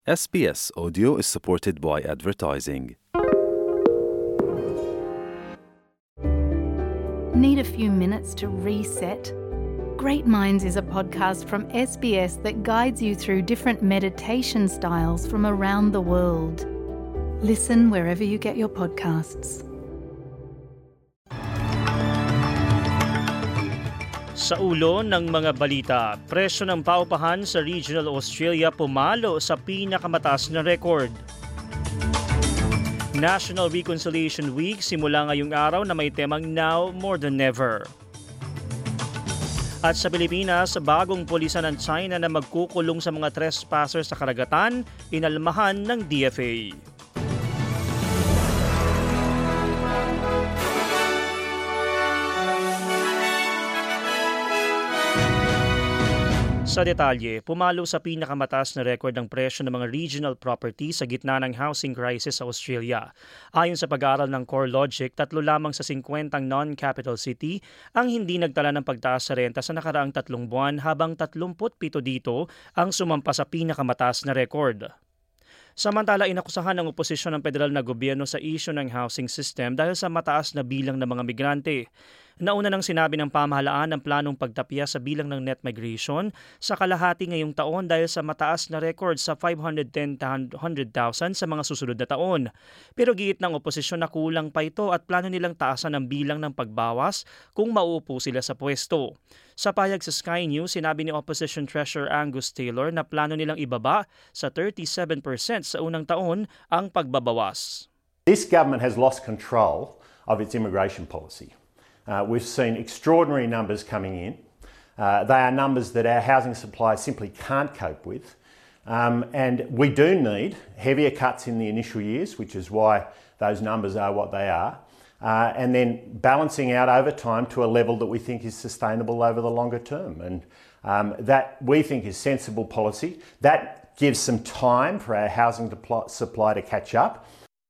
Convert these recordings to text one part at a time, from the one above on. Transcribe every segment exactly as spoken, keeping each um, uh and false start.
S B S Audio is supported by advertising. Need a few minutes to reset? Great Minds is a podcast from S B S that guides you through different meditation styles from around the world. Listen wherever you get your podcasts. Sa ulo ng mga balita, presyo ng paupahan sa Regional Australia pumalo sa pinakamataas na record. National Reconciliation Week simula ngayong araw na may temang Now More Than Ever. At sa Pilipinas, bagong pulisan ng China na magkukulong sa mga trespassers sa karagatan, inalmahan ng D F A. Sa detalye, pumalo sa pinakamataas na record ng presyo ng mga regional property sa gitna ng housing crisis sa Australia. Ayon sa pag-aaral ng CoreLogic, tatlo lamang sa singkwentang non-capital city ang hindi nagtala ng pagtaas sa renta sa nakaraang tatlong buwan, habang tatlumput pito dito ang sumampa sa pinakamataas na record. Samantala, inakusahan ng oposisyon ng federal na gobyerno sa isyu ng housing system dahil sa mataas na bilang ng mga migrante. Nauna nang sinabi ng pamahalaan ang planong pagtapya sa bilang ng net migration sa kalahati ngayong taon dahil sa mataas na record sa five hundred ten to one hundred thousand sa mga susunod na taon. Pero giit ng oposisyon na kulang pa ito at plano nilang taasan ang bilang ng pagbawas kung mauupo sila sa pwesto. Sa payag sa Sky News, sinabi ni Opposition Treasurer Angus Taylor na plano nilang ibaba sa thirty-seven percent sa unang taon ang pagbabawas. This government has lost control of its immigration policy. Uh, we've seen extraordinary numbers coming in. Uh, they are numbers that our housing supply simply can't cope with. Um, and we do need heavier cuts in the initial years, which is why those numbers are what they are. Uh, and then balancing out over time to a level that we think is sustainable over the longer term. And um, that we think is sensible policy. That gives some time for our housing supply to catch up.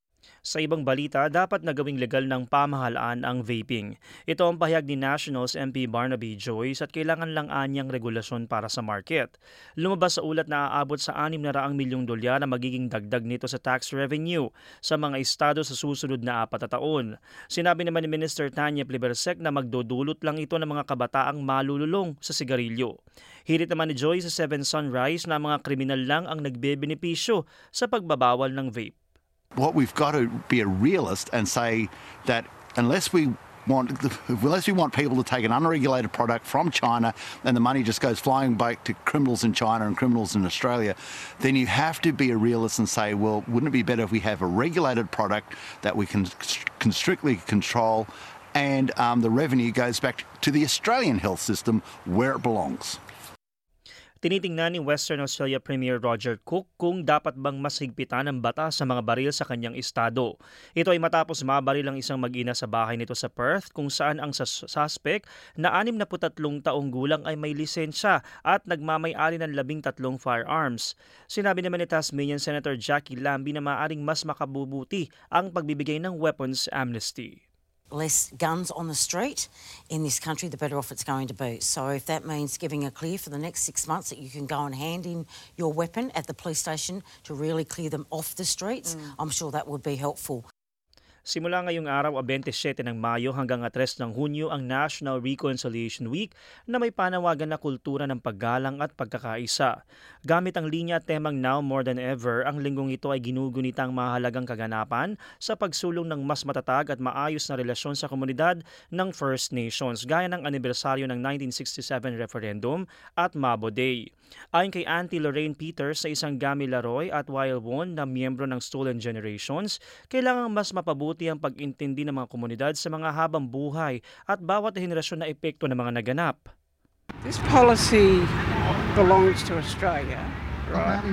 Sa ibang balita, dapat na gawing legal ng pamahalaan ang vaping. Ito ang pahayag ni Nationals M P Barnaby Joyce at kailangan lang anyang regulasyon para sa market. Lumabas sa ulat na aabot sa anim na raang milyong dolyar na magiging dagdag nito sa tax revenue sa mga estado sa susunod na apat na taon. Sinabi naman ni Minister Tanya Plibersek na magdudulot lang ito ng mga kabataang malululong sa sigarilyo. Hirit naman ni Joyce sa Seven Sunrise na mga kriminal lang ang nagbebenepisyo sa pagbabawal ng vape. What we've got to be a realist and say that unless we want unless we want people to take an unregulated product from China and the money just goes flying back to criminals in China and criminals in Australia, then you have to be a realist and say, well, wouldn't it be better if we have a regulated product that we can, can strictly control and um, the revenue goes back to the Australian health system where it belongs? Tinitingnan ni Western Australia Premier Roger Cook kung dapat bang mas higpitan ang batas sa mga baril sa kanyang estado. Ito ay matapos mabaril ang isang mag-ina sa bahay nito sa Perth kung saan ang suspect na anim na tatlong taong gulang ay may lisensya at nagmamay-ari ng labing tatlong firearms. Sinabi naman ni Tasmanian Senator Jackie Lambie na maaaring mas makabubuti ang pagbibigay ng weapons amnesty. Less guns on the street in this country, the better off it's going to be. So if that means giving a clear for the next six months that you can go and hand in your weapon at the police station to really clear them off the streets, mm. I'm sure that would be helpful. Simula ngayong araw, twenty-seven ng Mayo hanggang tres ng Hunyo ang National Reconciliation Week na may panawagan na kultura ng paggalang at pagkakaisa. Gamit ang linya at temang Now More Than Ever, ang linggong ito ay ginugunitang mahalagang kaganapan sa pagsulong ng mas matatag at maayos na relasyon sa komunidad ng First Nations, gaya ng anibersaryo ng nineteen sixty-seven referendum at Mabo Day. Ayon kay Auntie Lorraine Peters sa isang Gami Laroy at Wailwon na miyembro ng Stolen Generations, kailangang mas mapabuti ang pag-intindi ng mga komunidad sa mga habang buhay at bawat henerasyon na epekto ng mga naganap. This policy belongs to Australia, right?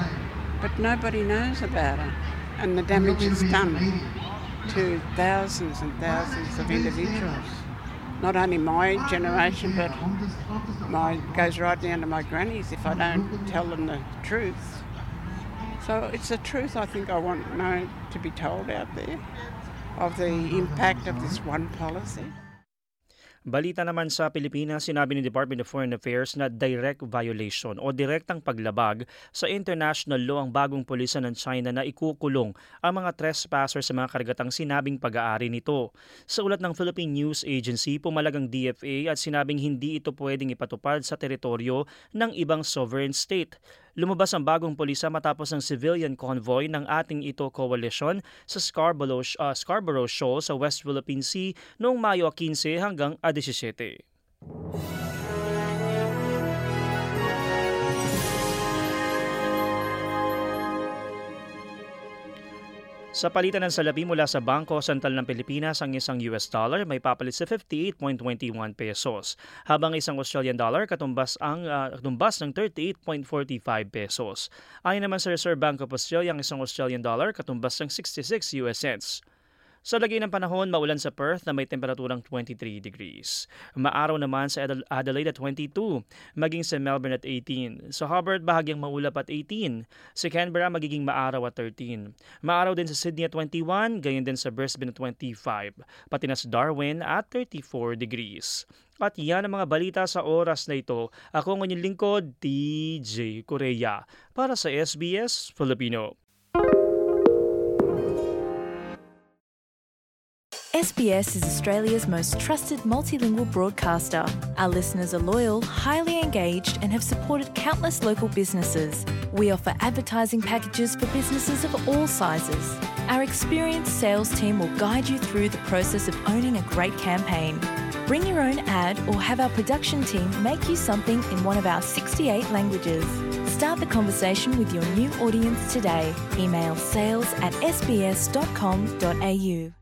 But nobody knows about it, and the damage it's done to thousands and thousands of individuals. Not only my generation, but my goes right down to my grannies if I don't tell them the truth. So it's the truth I think I want know to be told out there of the impact of this one policy. Balita naman sa Pilipinas, sinabi ni Department of Foreign Affairs na direct violation o direktang paglabag sa international law ang bagong pulisan ng China na ikukulong ang mga trespasser sa mga karagatang sinabing pag-aari nito. Sa ulat ng Philippine News Agency, pumalagang D F A at sinabing hindi ito pwedeng ipatupad sa teritoryo ng ibang sovereign state. Lumabas ang bagong pulisa matapos ng civilian convoy ng ating ito coalition sa Scarborough, uh, Scarborough Shoal sa West Philippine Sea noong Mayo fifteen hanggang seventeen. Sa palitan ng salapi mula sa Bangko Sentral ng Pilipinas, ang isang U S dollar may papalit sa fifty-eight point two one pesos, habang isang Australian dollar katumbas ang uh, katumbas ng thirty-eight point four five pesos. Ayon naman sa Reserve Bank of Australia, ang isang Australian dollar katumbas ng sixty-six U S cents. Sa lagay ng panahon, maulan sa Perth na may temperaturang twenty-three degrees. Maaraw naman sa Adelaide at twenty-two, maging sa Melbourne at eighteen. Sa Hobart, bahagyang maulap at eighteen. Sa Canberra, magiging maaraw at thirteen. Maaraw din sa Sydney at twenty-one, gayon din sa Brisbane at twenty-five. Pati na sa Darwin at thirty-four degrees. At yan ang mga balita sa oras na ito. Ako ang inyong lingkod, T J Correa, para sa S B S Filipino. S B S is Australia's most trusted multilingual broadcaster. Our listeners are loyal, highly engaged, and have supported countless local businesses. We offer advertising packages for businesses of all sizes. Our experienced sales team will guide you through the process of owning a great campaign. Bring your own ad or have our production team make you something in one of our sixty-eight languages. Start the conversation with your new audience today. Email sales at s b s dot com dot a u.